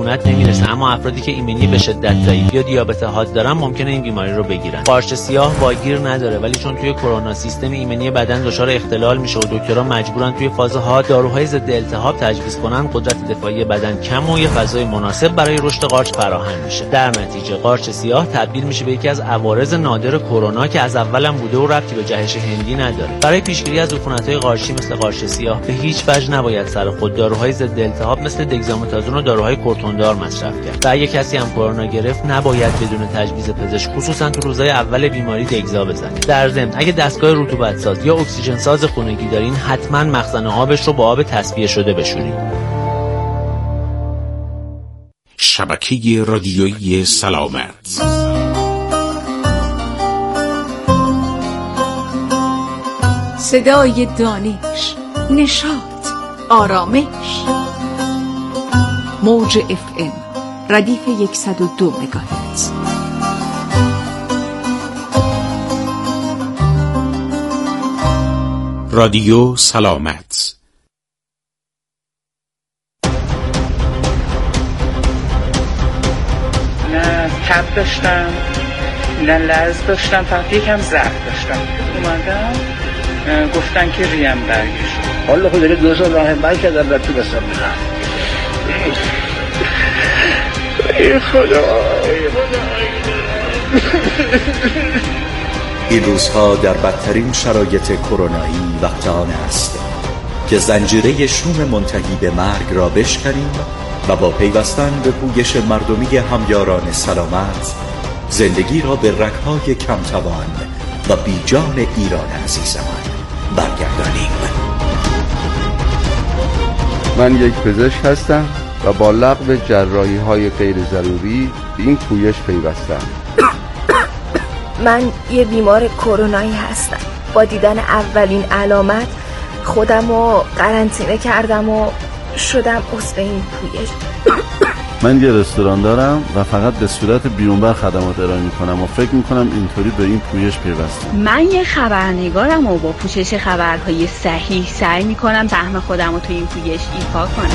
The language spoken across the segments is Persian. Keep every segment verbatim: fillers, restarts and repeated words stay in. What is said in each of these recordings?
عفونت نمیرسه، اما افرادی که ایمنی به شدت ضعیف یا دیابت حاد دارن ممکنه این بیماری رو بگیرن. قارچ سیاه واگیر نداره، ولی چون توی کرونا سیستم ایمنی بدن دچار اختلال میشه و دکترها مجبورن توی فاز حاد داروهای ضد التهاب تجویز کنن، قدرت دفاعی بدن کم و یه فضای مناسب برای رشد قارچ فراهم میشه. در نتیجه قارچ سیاه تبدیل میشه به یکی از عوارض نادر کرونا که از اولم بوده و ربطی به جهش هندی نداره. برای پیشگیری از عفونت‌های قارچی مثل قارچ سیاه به هیچ وجه نباید سر خود داروهای ضد التهاب مثل دگزامتازون و داروهای کورتوندار مصرف کرد. و اگه کسی هم کرونا گرفت نباید بدون تجویز پزشک خصوصا تو روزهای اول بیماری دگزا بزنید. در ضمن اگه دستگاه رطوبت ساز یا اکسیژن ساز خونگی دارین حتما مخزن آبش رو با آب تصفیه شده بشورید. شبکه رادیویی سلامت. صدای دانش، نشاط، آرامش. موج اف ام ردیف صد و دو مگاهرتز. رادیو سلامت. نه تب داشتم، نه لرز داشتم، فقط یکم ضعف داشتم. اومدم گفتن که ریم برگشت. حالا خود داره دو سال راه من کردم در تو بسم میرم. ای خدا ای خدا. این روزها در بدترین شرایط کرونایی وقت آن است که زنجیره شوم منتهی به مرگ را بشکنیم و با پیوستن به پویش مردمی همیاران سلامت زندگی را به رگ‌های کمتوان و بیجان ایران عزیزمان برگردانیم. من یک پزشک هستم و با لغو جراحی‌های غیر ضروری به این پویش پیوستم. من یه بیمار کرونایی هستم. با دیدن اولین علامت خودم رو قرنطینه کردم و شدم عضو این پویش. من یه رستوران دارم و فقط به صورت بیرونبر خدمات ارائه میکنم و فکر میکنم اینطوری به این پویش پیوستم. من یه خبرنگارم و با پوشش خبرهای صحیح سعی میکنم سهم خودم رو توی این پویش ایفا کنم.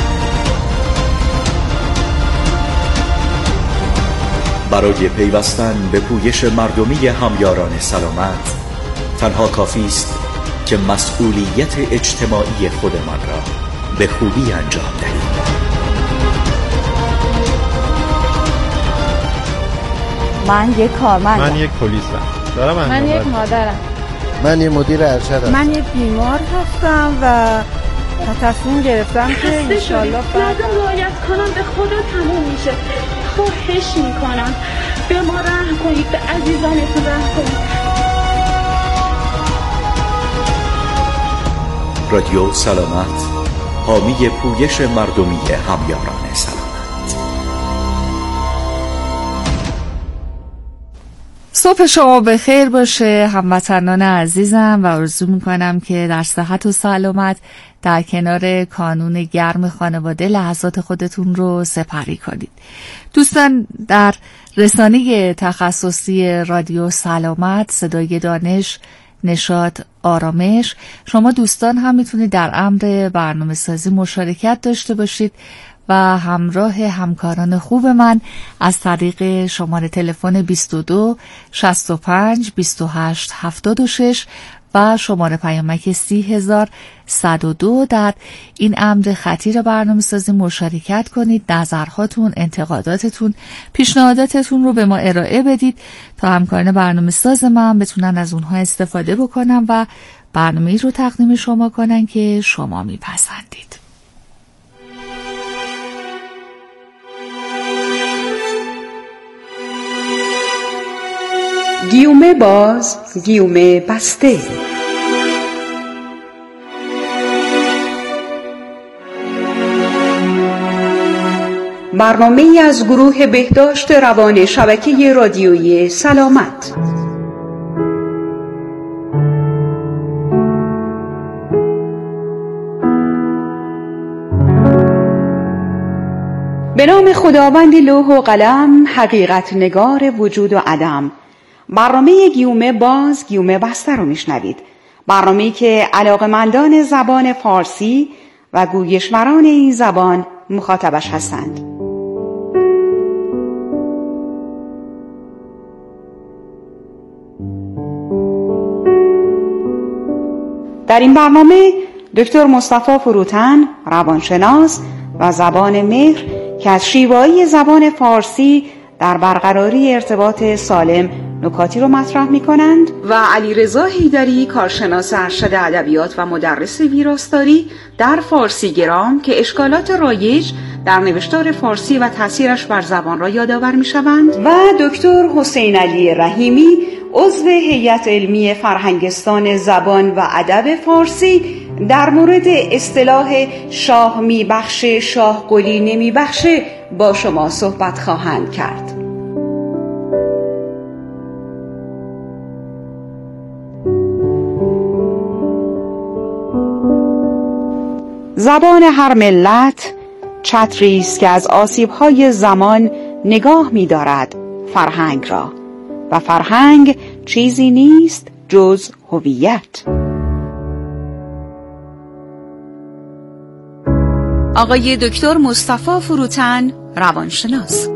برای پیوستن به پویش مردمی همیاران سلامت تنها کافی است که مسئولیت اجتماعی خودمان را به خوبی انجام دهیم. من یک کارمندم. من یک پلیسم. دارم انجام من یک مادرم. من یک مدیر ارشدم. من یک بیمار هستم و تصمیم گرفتم که انشالله بعد رعایت کنم به خدا تموم میشه. خواهش میکنم به ما رحم کنید، به عزیزانتون رحم کنید. رادیو سلامت، حامی پویش مردمی همیاران سلامت. صبح شما بخیر باشه هموطنان عزیزم و آرزو میکنم که در صحت و سلامت در کنار کانون گرم خانواده لحظات خودتون رو سپری کنید. دوستان، در رسانه تخصصی رادیو سلامت، صدای دانش، نشاط، آرامش، شما دوستان هم میتونید در امر برنامه سازی مشارکت داشته باشید و همراه همکاران خوب من از طریق شماره تلفن بیست و دو شصت و پنج بیست و هشت هفتاد و شش و شماره پیامک سی هزار صد و دو در این امر خطیر برنامه سازی مشارکت کنید. نظرهاتون، انتقاداتتون، پیشنهاداتتون رو به ما ارائه بدید تا همکاران برنامه ساز من بتونن از اونها استفاده بکنن و برنامه‌ای رو تقدیم شما کنن که شما میپسندید. گیومه باز، گیومه بسته. برنامه ای از گروه بهداشت روان شبکه رادیویی سلامت. به نام خداوند لوح و قلم، حقیقت نگار وجود و عدم. برنامه گیومه باز، گیومه بسته رو میشنوید. برنامه‌ای که علاقه‌مندان زبان فارسی و گویشوران این زبان مخاطبش هستند. در این برنامه دکتر مصطفی فروتن، روانشناس و زبان مهر که از شیوایی زبان فارسی در برقراری ارتباط سالم نکاتی رو مطرح می کنند و علیرضا حیدری، کارشناس ارشد ادبیات و مدرس ویراستاری در فارسی گرام که اشکالات رایج در نوشتار فارسی و تاثیرش بر زبان را یادآور می شوند و دکتر حسین علی رحیمی، عضو هیئت علمی فرهنگستان زبان و ادب فارسی در مورد اصطلاح شاه می بخشه شاه گلی نمی بخشه با شما صحبت خواهند کرد. زبان هر ملت چتری است که از آسیب‌های زمان نگاه می‌دارد فرهنگ را و فرهنگ چیزی نیست جز هویت. آقای دکتر مصطفی فروتن، روانشناس.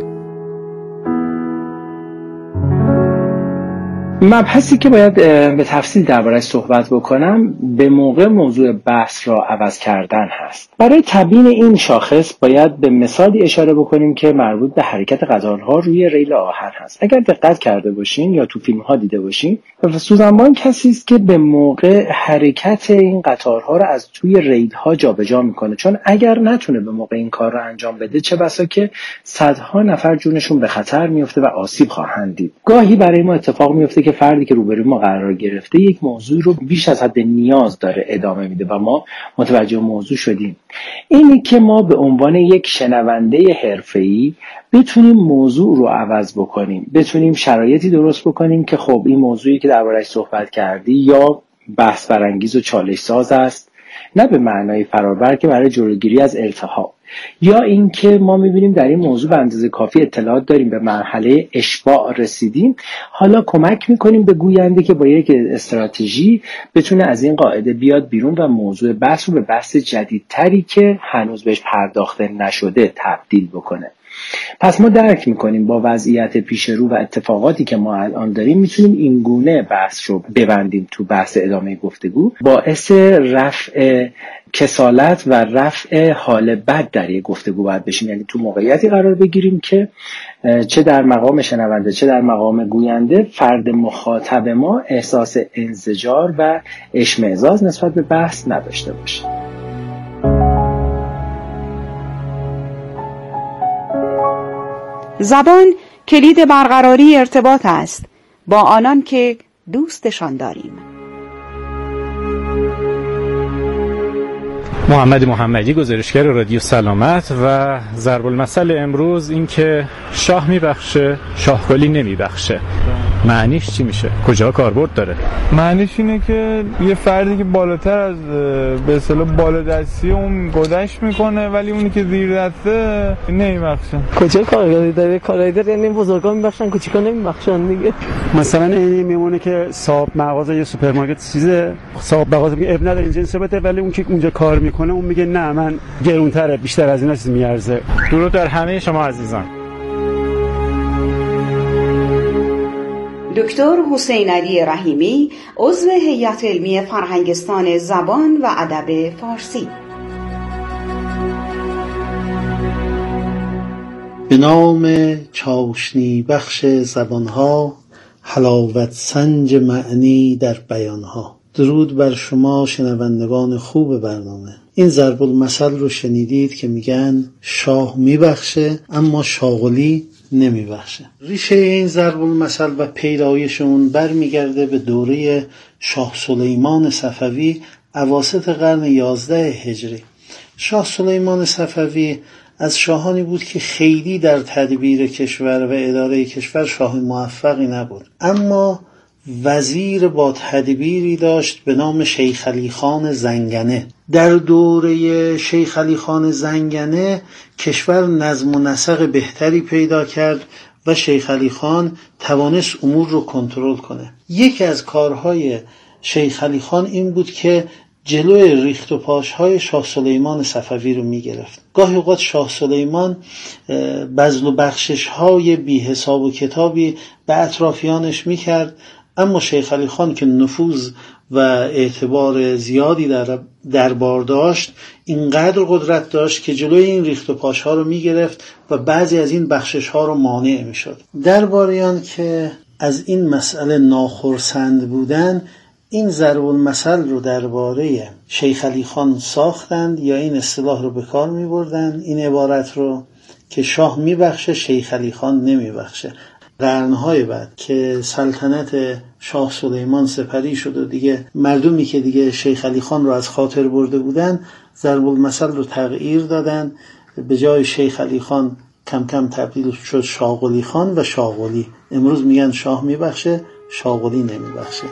مبحثی که باید به تفصیل درباره‌اش صحبت بکنم به موقع موضوع بحث را عوض کردن هست. برای تبیین این شاخص باید به مثالی اشاره بکنیم که مربوط به حرکت قطارها روی ریل آهن هست. اگر دقت کرده باشین یا تو فیلم ها دیده باشین، سوزن بان کسی است که به موقع حرکت این قطارها را از توی ریل ها جابجا میکنه، چون اگر نتونه به موقع این کار را انجام بده چه بسا که صدها نفر جونشون به خطر میفته و آسیب خواهند دید. گاهی برای ما اتفاق میفته که فردی که روبروی ما قرار گرفته یک موضوع رو بیش از حد نیاز داره ادامه میده و ما متوجه موضوع شدیم. اینی که ما به عنوان یک شنونده حرفه‌ای بتونیم موضوع رو عوض بکنیم، بتونیم شرایطی درست بکنیم که خب این موضوعی که درباره‌اش صحبت کردی یا بحث برانگیز و چالش ساز است، نه به معنای فرابر که برای جلوگیری از التهاب، یا اینکه ما می‌بینیم در این موضوع به اندازه کافی اطلاعات داریم، به مرحله اشباع رسیدیم، حالا کمک می‌کنیم به گوینده که با یک استراتژی بتونه از این قاعده بیاد بیرون و موضوع بحث رو به بحث جدیدتری که هنوز بهش پرداخته نشده تبدیل بکنه. پس ما درک میکنیم با وضعیت پیش رو و اتفاقاتی که ما الان داریم میتونیم این گونه بحث رو ببندیم تو بحث ادامه گفتگو، باعث رفع کسالت و رفع حال بد در یک گفتگو باید بشیم. یعنی تو موقعیتی قرار بگیریم که چه در مقام شنونده چه در مقام گوینده فرد مخاطب ما احساس انزجار و اشمئزاز نسبت به بحث نداشته باشه. زبان کلید برقراری ارتباط است با آنان که دوستشان داریم. محمد محمدی، گزارشگر رادیو سلامت، و ضرب المثل امروز این که شاه میبخشه شاه گلی نمیبخشه. معنیش چی میشه؟ کجا کاربرد داره؟ معنیش اینه که یه فردی که بالاتر از به اصطلاح بالادستی اون گذشت میکنه ولی اونی که زیر دسته نمیبخشه. کجا کاربردی داره؟ کارایی داره، یعنی بزرگا میبخشن کوچیکا نمیبخشن دیگه. مثلا این میمونه که صاحب مغازه یا سوپرمارکت چیزه، صاحب مغازه میگه اب نداره اینجا بده، ولی اون که اونجا کار میکنه اون میگه نه من گرونتره، بیشتر از اینا چیز میارزه. درود در همه شما عزیزان. دکتر حسین علی رحیمی، عضو هیئت علمی فرهنگستان زبان و ادب فارسی. به نام چاشنی بخش زبانها، حلاوت سنج معنی در بیانها. درود بر شما شنوندگان خوب برنامه. این ضرب المثل رو شنیدید که میگن شاه میبخشه اما شاغلی نمیبخشه. ریشه این ضرب المثل و پیدایش اون برمیگرده به دوره شاه سلیمان صفوی اواسط قرن یازده هجری. شاه سلیمان صفوی از شاهانی بود که خیلی در تدبیر کشور و اداره کشور شاه موفقی نبود، اما وزیر با تدبیری داشت به نام شیخ علی خان زنگنه. در دوره شیخ علی خان زنگنه کشور نظم و نسق بهتری پیدا کرد و شیخ علی خان توانست امور رو کنترل کنه. یکی از کارهای شیخ علی خان این بود که جلوی ریخت و پاشهای شاه سلیمان صفوی رو می گرفت. گاهی اوقات شاه سلیمان بذل و بخشش های بی حساب و کتابی به اطرافیانش می کرد، اما شیخ علی خان که نفوذ و اعتبار زیادی در دربار داشت، اینقدر قدرت داشت که جلوی این ریخت و پاش ها رو میگرفت و بعضی از این بخشش ها رو مانع میشد. درباریان که از این مسئله ناخرسند بودن، این ضرب المثل رو درباره شیخ علی خان ساختند یا این اصطلاح رو به کار می بردند، این عبارت رو که شاه میبخشه شیخ علی خان نمیبخشه. قرنهای بعد که سلطنت شاه سلیمان سپری شد و دیگه مردمی که دیگه شیخ علی خان رو از خاطر برده بودن ضرب المثل رو تغییر دادن، به جای شیخ علی خان کم کم تبدیل شد شاه قلی خان و شاه قلی. امروز میگن شاه میبخشه شاه قلی نمیبخشه.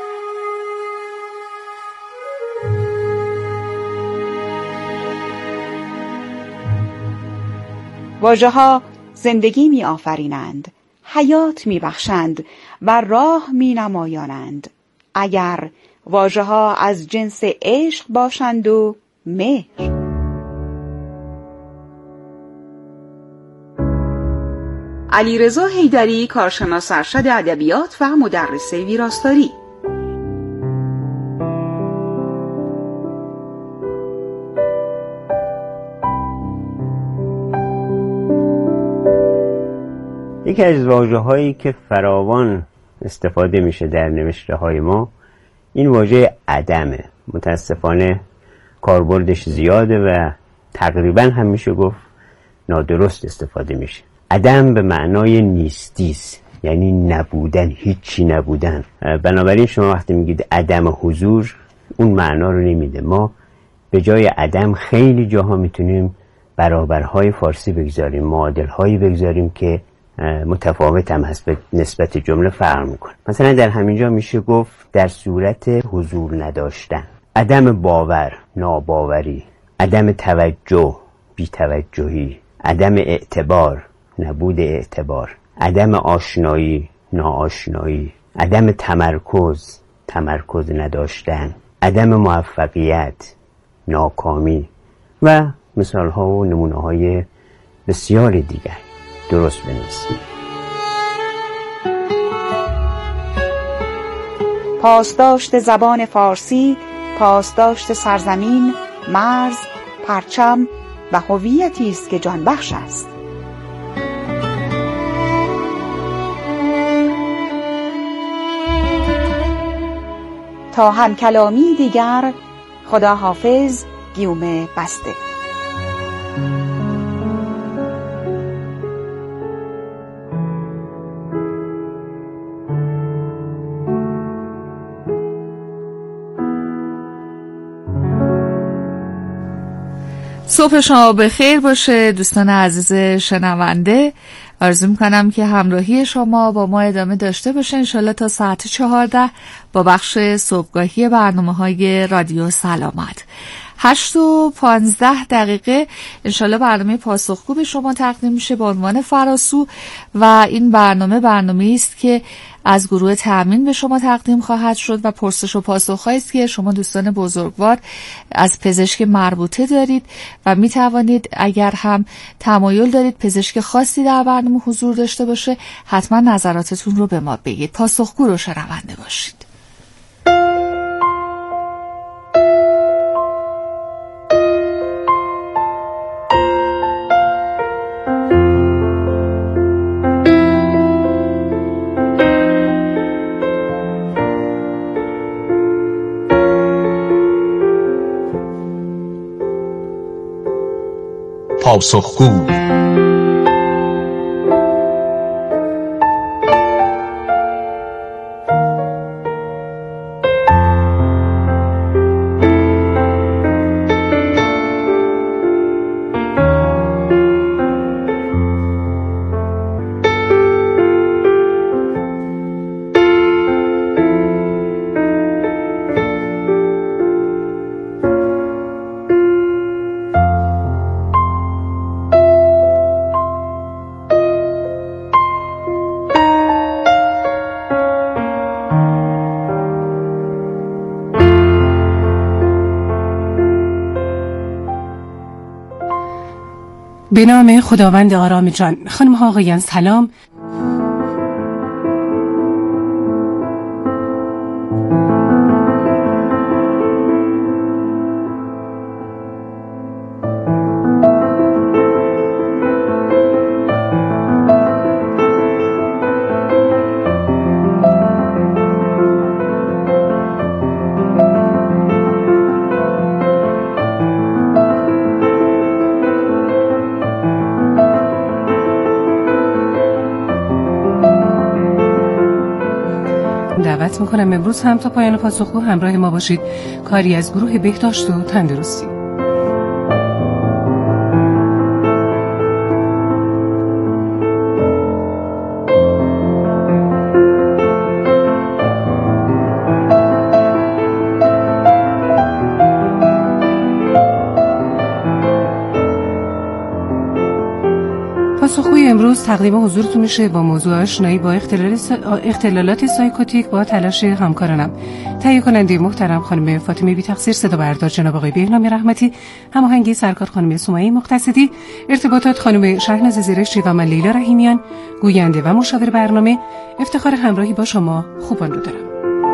واژه ها زندگی می آفرینند، حیات می بخشند و راه می نمایانند. اگر واژه ها از جنس عشق باشند و مهر. علیرضا حیدری، کارشناس ارشد ادبیات و مدرس ویراستاری. یکی از واژه‌هایی که فراوان استفاده میشه در نوشته‌های ما این واژه عدمه. متاسفانه کاربردش زیاده و تقریبا هم میشه گفت نادرست استفاده میشه. عدم به معنای نیستیست، یعنی نبودن، هیچی نبودن. بنابراین شما وقتی میگید عدم حضور اون معنا رو نمیده. ما به جای عدم خیلی جاها میتونیم برابرهای فارسی بگذاریم، معادل‌هایی بگذاریم که متفاوت هم هست به نسبت جمله فرق میکنه. مثلا در همینجا میشه گفت در صورت حضور نداشتن، عدم باور، ناباوری، عدم توجه، بی‌توجهی، عدم اعتبار، نبود اعتبار، عدم آشنایی، ناآشنایی، عدم تمرکز، تمرکز نداشتن، عدم موفقیت، ناکامی و مثال ها و نمونه های بسیار دیگر. درست بنویسید. پاسداشت زبان فارسی، پاسداشت سرزمین، مرز، پرچم و هویتی است که جان بخش است. تا هم کلامی دیگر، خدا حافظ. گیوم بسته. صبح شما بخیر باشه دوستان عزیز شنونده. آرزو میکنم که همراهی شما با ما ادامه داشته باشه انشالله تا ساعت چهارده با بخش صبحگاهی برنامه های رادیو سلامت. هشت و پانزده دقیقه انشالله برنامه پاسخگو به شما تقدیم میشه با عنوان فراسو و این برنامه برنامه است که از گروه تأمین به شما تقدیم خواهد شد و پرسش و پاسخ‌هایی است که شما دوستان بزرگوار از پزشک مربوطه دارید و می توانید اگر هم تمایل دارید پزشک خاصی در برنامه حضور داشته باشه حتما نظراتتون رو به ما بگید. پاسخگو رو شنونده باشید. پاسخگو. به نام خداوند آرام جان. خانم ها آقایان سلام. دعوت میکنم امروز هم تا پایان پاسخگو همراه ما باشید. کاری از گروه بهداشت و تندرستی. پاسخگوی امروز تقدیم حضورتون میشه با موضوع آشنایی با اختلال سا... اختلالات سایکوتیک با تلاش همکارانم. تهیه کننده محترم خانم فاطمه بی تقصیر، صدا بردار جناب آقای بهنام رحمتی، هماهنگی سرکار خانم سمیه مقتصدی، ارتباطات خانم شهناز زیرشتی و من لیلا رحیمیان، گوینده و مشاور برنامه. افتخار همراهی با شما خوبان رو دارم.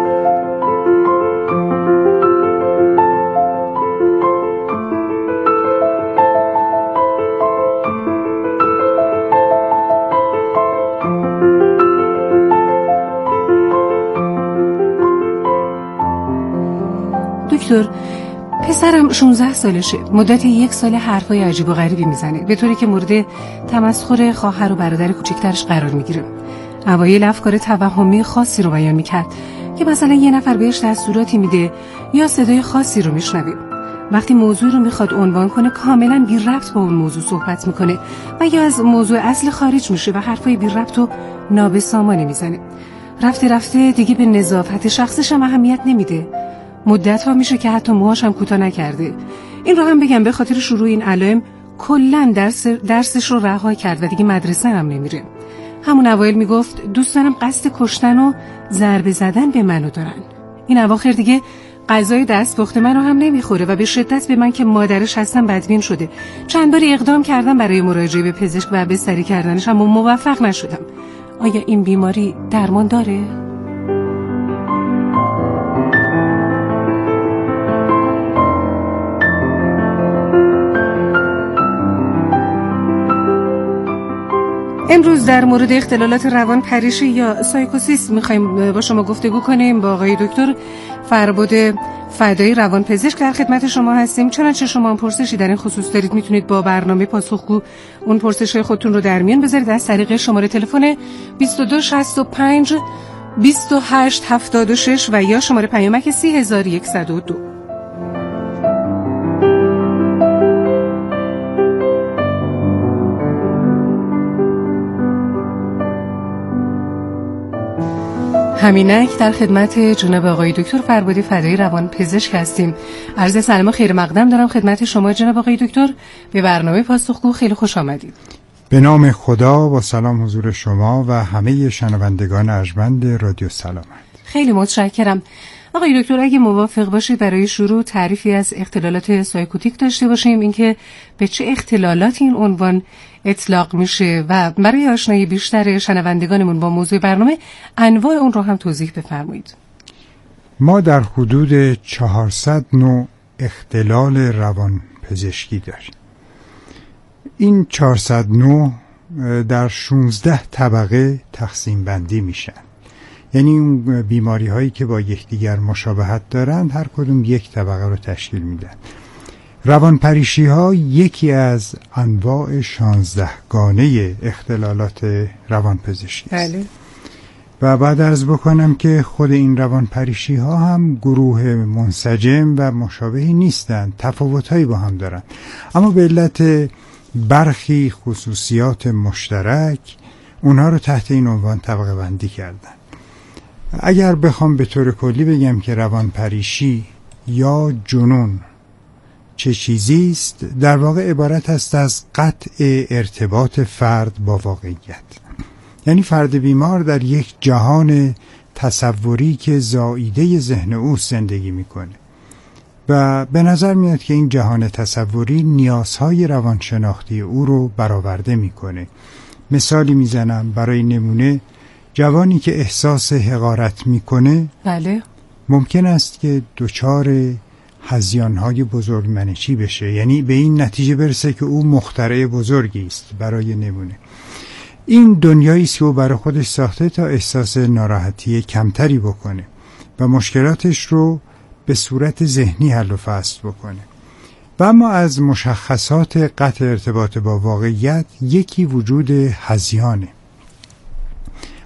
دکتر، پسرم شانزده سالشه. مدت یک سال حرفای عجیب و غریبی میزنه، به طوری که مورد تمسخر خواهر و برادر کوچکترش قرار میگیره. اوایل افکار توهمی خاصی رو بیان میکرد که مثلا یه نفر بهش دستوراتی میده یا صدای خاصی رو میشنوه. وقتی موضوع رو میخواد عنوان کنه کاملا بی ربط با اون موضوع صحبت میکنه و یا از موضوع اصل خارج میشه و حرفای بی ربط و نابسامانی میزنه. رفته رفته دیگه به نظافت شخصش هم اهمیت نمیده. مدت ها میشه که حتی موهاش هم کوتاه نکرده. این رو هم بگم به خاطر شروع این علائم کلا درس درسش رو رها کرد و دیگه مدرسه هم نمیره. همون اوایل میگفت دوست دارم قصد کشتن و ضربه زدن به منو دارن. این اواخر دیگه غذای دست پخت منو هم نمیخوره و به شدت به من که مادرش هستم بدبین شده. چند باری اقدام کردم برای مراجعه به پزشک و بستری کردنش، اما موفق نشدم. آیا این بیماری درمان داره؟ امروز در مورد اختلالات روان پریشی یا سایکوسیس میخوایم با شما گفتگو کنیم. با آقای دکتر فربود فدایی روانپزشک در خدمت شما هستیم. چنانچه شما هم پرسشی در این خصوص دارید میتونید با برنامه پاسخگو اون پرسش خودتون رو در میان بذارید از طریق شماره تلفن بیست و دو شصت و پنج بیست و هشت هفتاد و شش و یا شماره پیامک سی هزار و صد و دو. همینک در خدمت جناب آقای دکتر فربودی فدایی روان پزشک هستیم. عرض سلام و خیر مقدم دارم خدمت شما جناب آقای دکتر. به برنامه پاسخگو خیلی خوش آمدید. به نام خدا و سلام حضور شما و همه شنوندگان ارجمند رادیو سلامت. خیلی متشکرم. آقای دکتر اگه موافق باشید برای شروع تعریفی از اختلالات سایکوتیک داشته باشیم، اینکه به چه اختلالاتی این عنوان اطلاق میشه و برای آشنایی بیشتر شنوندگانمون با موضوع برنامه انواع اون رو هم توضیح بفرمایید. ما در حدود چهارصد نوع اختلال روان پزشکی داریم. این چهارصد نوع در شانزده طبقه تقسیم بندی میشن. یعنی اون بیماری هایی که با یکدیگر مشابهت دارند هر کدوم یک طبقه رو تشکیل میدن. روانپریشی ها یکی از انواع شانزده گانه اختلالات روانپزشکی است. بله. و بعد عرض بکنم که خود این روانپریشی ها هم گروه منسجم و مشابهی نیستند، تفاوت‌هایی با هم دارند، اما به علت برخی خصوصیات مشترک اونها رو تحت این عنوان طبقه بندی کردن. اگر بخوام به طور کلی بگم که روانپریشی یا جنون چه چیزی است، در واقع عبارت است از قطع ارتباط فرد با واقعیت. یعنی فرد بیمار در یک جهان تصوری که زائیده ذهن او زندگی میکنه و به نظر میاد که این جهان تصوری نیازهای روانشناختی او رو برآورده میکنه. مثالی میزنم برای نمونه، جوانی که احساس حقارت میکنه بله ممکن است که دچار هذیان‌های بزرگمنشی بشه، یعنی به این نتیجه برسه که او مخترع بزرگی است. برای نمونه این دنیایی است که او برای خودش ساخته تا احساس ناراحتی کمتری بکنه و مشکلاتش رو به صورت ذهنی حل و فصل بکنه. و اما از مشخصات قطع ارتباط با واقعیت یکی وجود هذیانه.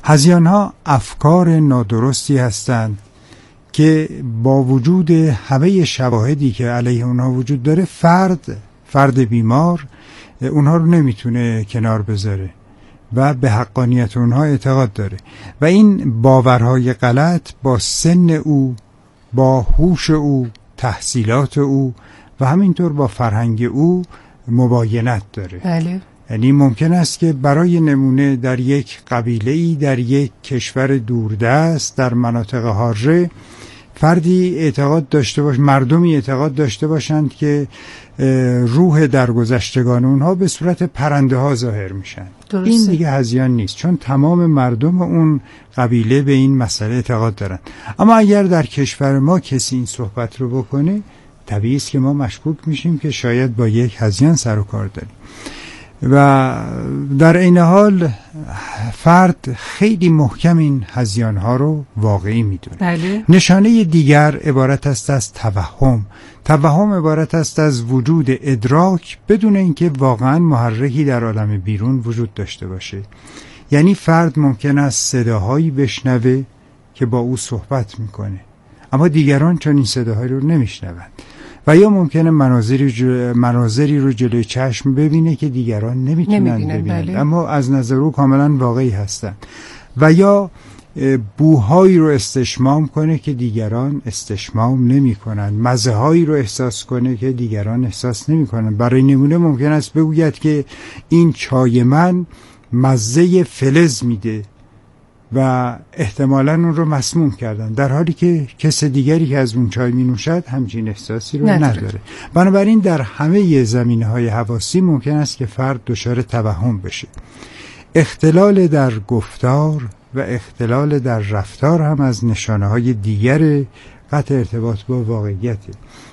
هذیان ها افکار نادرستی هستند که با وجود همه شواهدی که علیه اونها وجود داره، فرد فرد بیمار اونها رو نمیتونه کنار بذاره و به حقانیت اونها اعتقاد داره و این باورهای غلط با سن او، با هوش او، تحصیلات او و همینطور با فرهنگ او مباینت داره. بله. یعنی ممکن است که برای نمونه در یک قبیله‌ای، در یک کشور دوردست، در مناطق حاره، فردی اعتقاد داشته باش، مردمی اعتقاد داشته باشند که روح درگذشتگان اونها به صورت پرنده ها ظاهر میشن. درسته. این دیگه هذیان نیست، چون تمام مردم اون قبیله به این مسئله اعتقاد دارن. اما اگر در کشور ما کسی این صحبت رو بکنه، طبیعی است که ما مشکوک میشیم که شاید با یک هذیان سر و کار داریم. و در این حال فرد خیلی محکم این هذیان ها رو واقعی میدونه. بله. نشانه دیگر عبارت است از توهم. توهم عبارت است از وجود ادراک بدون اینکه واقعا محرکی در عالم بیرون وجود داشته باشه. یعنی فرد ممکن است صداهایی بشنوه که با او صحبت میکنه، اما دیگران چون این صداهایی رو نمیشنوند. و یا ممکنه مناظری, جل... مناظری رو جلوی چشم ببینه که دیگران نمیتونن ببینن، بله. اما از نظر او کاملا واقعی هستن. و یا بوهایی رو استشمام کنه که دیگران استشمام نمی کنن، مزه هایی رو احساس کنه که دیگران احساس نمی کنن. برای نمونه ممکن است بگوید که این چای من مزه فلز میده و احتمالاً اون رو مسموم کردن، در حالی که کس دیگری که از اون چای می نوشد همچین احساسی رو نداره. نداره. بنابراین در همه زمینه‌های حواسی ممکن است که فرد دچار توهم بشه. اختلال در گفتار و اختلال در رفتار هم از نشانه‌های دیگر قطع ارتباط با واقعیته.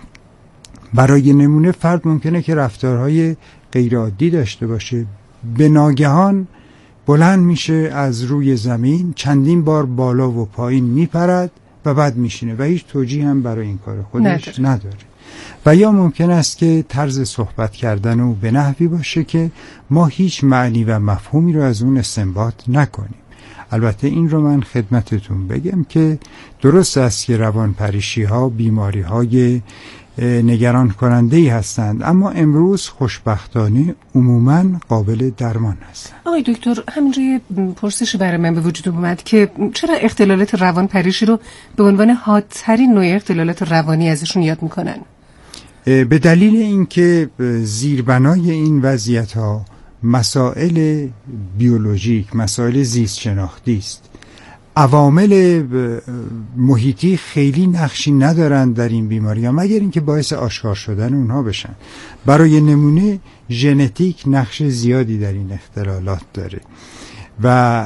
برای نمونه فرد ممکنه که رفتارهای غیرعادی داشته باشه، به ناگهان بلند میشه از روی زمین، چندین بار بالا و پایین میپرد و بعد میشینه و هیچ توجیه هم برای این کار خودش نداره. نداره. و یا ممکن است که طرز صحبت کردن او به نحوی باشه که ما هیچ معنی و مفهومی رو از اون استنباط نکنیم. البته این رو من خدمتتون بگم که درست است که روانپریشی ها بیماری های نگران کننده ای هستند، اما امروز خوشبختانه عموماً قابل درمان هستند. آقای دکتر، همینجا یه پرسشی برای من به وجود اومد که چرا اختلالات روانپریشی رو به عنوان حادترین نوع اختلالات روانی ازشون یاد میکنن؟ به دلیل اینکه زیربنای این وضعیت ها مسائل بیولوژیک، مسائل زیست شناختی است. عوامل محیطی خیلی نقشی ندارند در این بیماری ها، مگر اینکه باعث آشکار شدن اونها بشن. برای نمونه ژنتیک نقش زیادی در این اختلالات داره و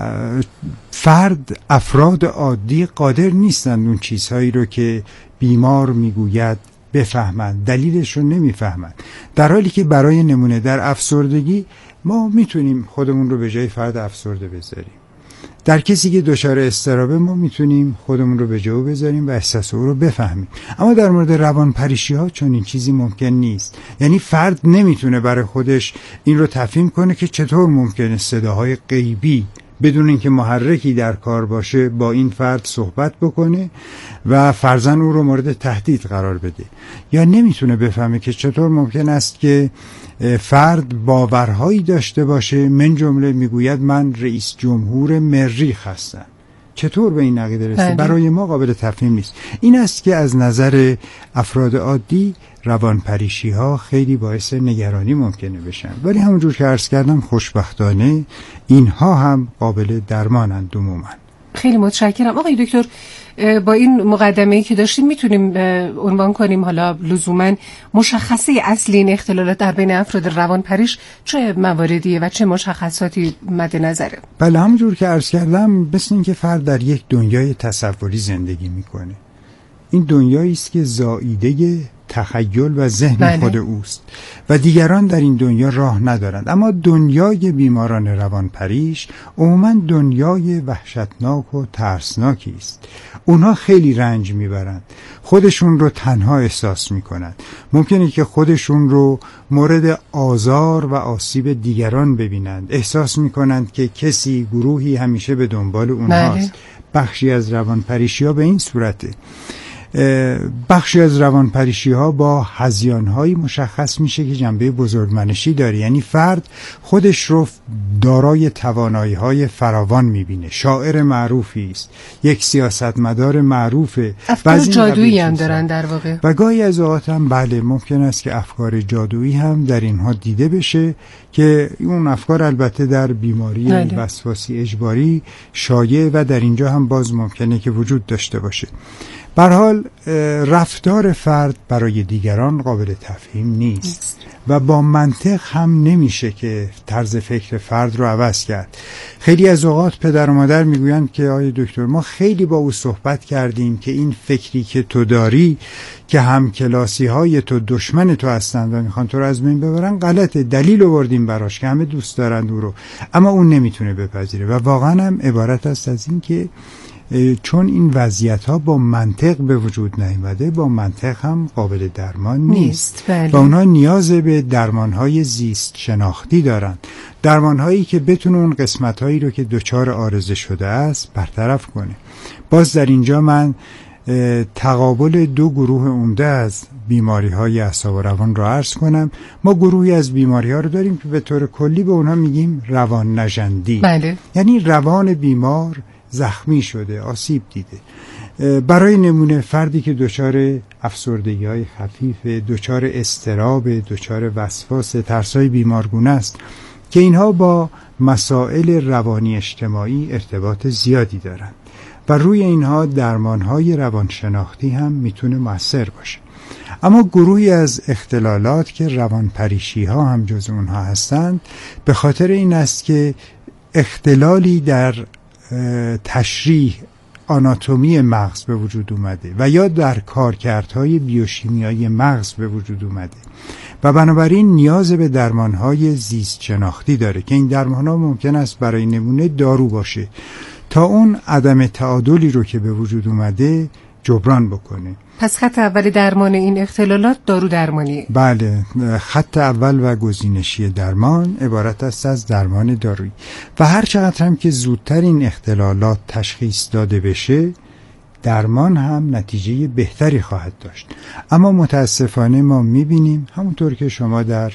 فرد افراد عادی قادر نیستند اون چیزهایی رو که بیمار میگوید بفهمند، دلیلش رو نمیفهمند. در حالی که برای نمونه در افسردگی ما میتونیم خودمون رو به جای فرد افسرده بذاریم. در کسی که دچار اضطرابه ما میتونیم خودمون رو به جا بذاریم و احساس او رو بفهمیم. اما در مورد روانپریشی ها چون این چیزی ممکن نیست. یعنی فرد نمیتونه برای خودش این رو تفهیم کنه که چطور ممکنه صداهای غیبی بدون اینکه محرکی در کار باشه با این فرد صحبت بکنه و فرضاً او رو مورد تهدید قرار بده، یا نمیتونه بفهمه که چطور ممکن است که فرد باورهایی داشته باشه، من جمله میگوید من رئیس جمهور مریخ هستم. چطور به این عقیده رسید؟ برای ما قابل تفهیم نیست. این است که از نظر افراد عادی روانپریشی ها خیلی باعث نگرانی ممکنه بشن، ولی همونجور که عرض کردم خوشبختانه اینها هم قابل درمانند عموما. خیلی متشکرم. آقای دکتر، با این مقدمه‌ای که داشتیم میتونیم عنوان کنیم حالا لزوما مشخصه اصلی این اختلالات در بین افراد روانپریش چه مواردیه و چه مشخصاتی مد نظره؟ بله، همونجور که عرض کردم مثل این که فرد در یک دنیای تصوری زندگی میکنه. این دنیایی است که زائیده تخیل و ذهن بله. خود اوست و دیگران در این دنیا راه ندارند. اما دنیای بیماران روانپریش عموما دنیای وحشتناک و ترسناکی است. اونها خیلی رنج میبرند، خودشون رو تنها احساس میکنند، ممکنه که خودشون رو مورد آزار و آسیب دیگران ببینند، احساس میکنند که کسی، گروهی همیشه به دنبال اونهاست. بخشی از روانپریشی ها به این صورته. بخشی از روانپریشی ها با هذیان هایی مشخص میشه که جنبه بزرگمنشی داره، یعنی فرد خودش رو دارای توانایی های فراوان میبینه، شاعر معروفی است، یک سیاستمدار معروفه، افکار جادویی هم دارن در واقع. و گاهی از اوقات هم بله ممکن است که افکار جادویی هم در اینها دیده بشه که اون افکار البته در بیماری وسواسی اجباری شایع و در اینجا هم باز ممکنه که وجود داشته باشه. به هر حال رفتار فرد برای دیگران قابل تفهیم نیست و با منطق هم نمیشه که طرز فکر فرد رو عوض کرد. خیلی از اوقات پدر و مادر میگویند که آقای دکتر ما خیلی با او صحبت کردیم که این فکری که تو داری که هم کلاسی های تو دشمن تو هستند و میخوان تو رو از بین ببرن غلطه، دلیل آوردیم براش که همه دوست دارند او رو، اما اون نمیتونه بپذیره و واقعا هم عبارت است از این که چون این وضعیت ها با منطق به وجود نیامده، با منطق هم قابل درمان نیست بله. و اونها نیاز به درمان های زیست شناختی دارن، درمان هایی که بتونه اون قسمت هایی رو که دچار عارضه شده است برطرف کنه. باز در اینجا من تقابل دو گروه عمده از بیماری های اعصاب و روان رو عرض کنم. ما گروهی از بیماری ها رو داریم که به طور کلی به اونها میگیم روان نژندی، بله. یعنی روان بیمار زخمی شده، آسیب دیده. برای نمونه فردی که دچار افسردگی های خفیف، دچار اضطراب، دچار وسواس، ترسای بیمارگونه است که اینها با مسائل روانی اجتماعی ارتباط زیادی دارند و روی اینها درمانهای روانشناختی هم میتونه مؤثر باشه. اما گروهی از اختلالات که روانپریشی ها هم جز اونها هستند به خاطر این است که اختلالی در تشریح آناتومی مغز به وجود اومده و یا در کارکردهای بیوشیمیایی مغز به وجود اومده و بنابراین نیاز به درمانهای زیست شناختی داره که این درمانها ممکن است برای نمونه دارو باشه تا اون عدم تعادلی رو که به وجود اومده جبران بکنه. پس خط اول درمان این اختلالات دارو درمانی؟ بله، خط اول و گزینشی درمان عبارت است از درمان دارویی و هر چقدر هم که زودتر این اختلالات تشخیص داده بشه درمان هم نتیجه بهتری خواهد داشت. اما متاسفانه ما میبینیم همونطور که شما در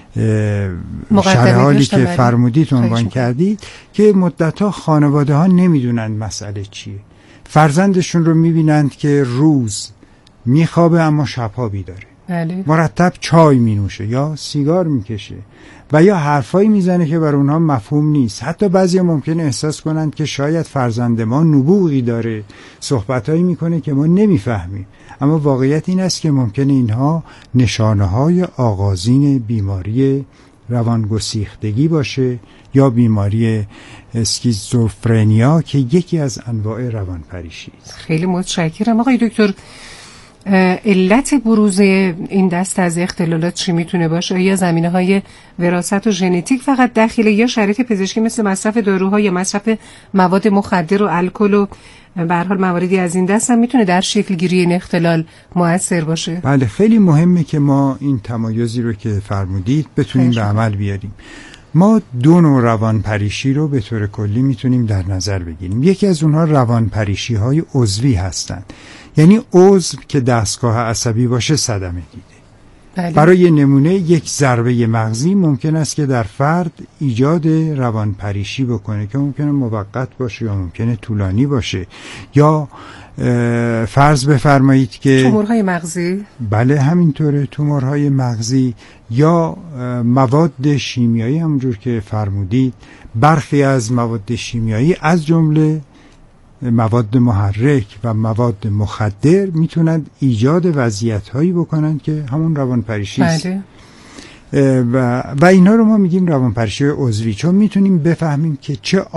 شرح حالی که فرمودید عنوان کردید که مدتها خانواده ها نمیدونند مسئله چیه، فرزندشون رو میبینند که روز میخوابه اما شبها بیداره، بله. مرتب چای مینوشه یا سیگار میکشه و یا حرفایی میزنه که بر اونها مفهوم نیست. حتی بعضی ممکنه احساس کنند که شاید فرزند ما نبوغی داره، صحبتایی میکنه که ما نمیفهمیم، اما واقعیت این است که ممکنه اینها نشانه های آغازین بیماری روانگسیختگی باشه یا بیماری اسکیزوفرنیا که یکی از انواع روانپریشی است. خیلی متشکرم آقای دکتر. علت بروز این دست از اختلالات چی میتونه باشه؟ یا زمینه های وراثت و ژنتیک فقط داخله یا شرایط پزشکی مثل مصرف داروها یا مصرف مواد مخدر و الکل و به هر حال مواردی از این دست هم میتونه در شکل گیری این اختلال مؤثر باشه؟ بله، خیلی مهمه که ما این تمایزی رو که فرمودید بتونیم به عمل بیاریم. ما دو نوع روانپریشی رو به طور کلی میتونیم در نظر بگیریم. یکی از اونها روانپریشی های عضوی هستند، یعنی عضو که دستگاه عصبی باشه صدمه دیده. بله. برای نمونه یک ضربه مغزی ممکن است که در فرد ایجاد روانپریشی بکنه که ممکنه موقت باشه یا ممکنه طولانی باشه. یا فرض بفرمایید که تومورهای مغزی، بله همینطوره، تومورهای مغزی یا مواد شیمیایی همونجور که فرمودید. برخی از مواد شیمیایی از جمله مواد محرک و مواد مخدر میتونند ایجاد وضعیت‌هایی بکنند که همون روانپریشی است. بله. و و اینا رو ما میگیم روانپریشی عضوی، چون میتونیم بفهمیم که چه